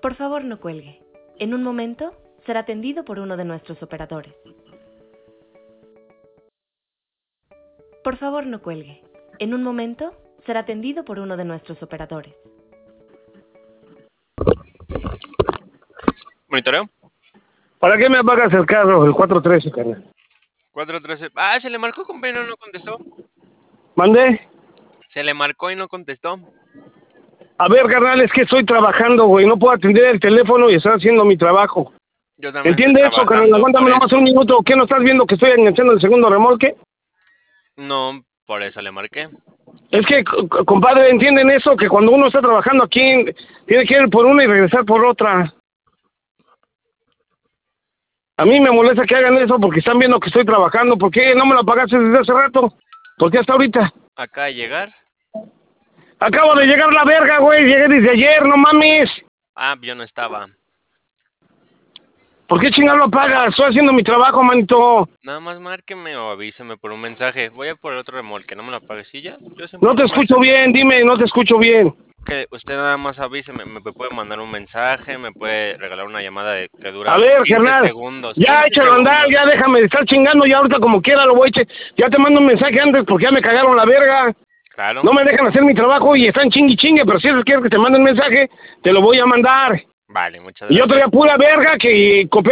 Por favor, no cuelgue. En un momento será atendido por uno de nuestros operadores. Por favor, no cuelgue. En un momento será atendido por uno de nuestros operadores. ¿Monitoreo? ¿Para qué me apagas el carro, el 413, carnal? 413. Ah, se le marcó, compañero, no contestó. ¿Mandé? Se le marcó y no contestó. A ver, carnal, es que estoy trabajando, güey. No puedo atender el teléfono y estoy haciendo mi trabajo. Yo también ¿Entiende estoy eso, carnal? trabajando, Aguántame por nomás eso. un minuto. ¿Qué no estás viendo que estoy enganchando el segundo remolque? No, por eso le marqué. Es que, compadre, ¿entienden eso? Que cuando uno está trabajando aquí, tiene que ir por una y regresar por otra. A mí me molesta que hagan eso porque están viendo que estoy trabajando. ¿Por qué no me lo pagaste desde hace rato? ¿Por qué hasta ahorita? Acá de llegar. Acabo de llegar la verga, güey. Llegué desde ayer, no mames. Ah, yo no estaba. ¿Por qué chingado lo pagas? Estoy haciendo mi trabajo, manito. Nada más márqueme o avíseme por un mensaje. Voy a por el otro remolque, no me lo apague. ¿Sí ya? Yo siempre No te lo escucho marco. bien, dime, no te escucho bien. Que usted nada más avíseme, me puede mandar un mensaje, me puede regalar una llamada que dura A ver, 15 carnal, segundos. ya 15 échalo a andar, segundos. ya déjame de estar chingando, ya ahorita como quiera lo voy a echar. Ya te mando un mensaje antes porque ya me cagaron la verga. Claro. No me dejan hacer mi trabajo y están chingue, pero si ellos quieren que te mande un mensaje, te lo voy a mandar. Vale, muchas Y yo gracias. traía pura verga que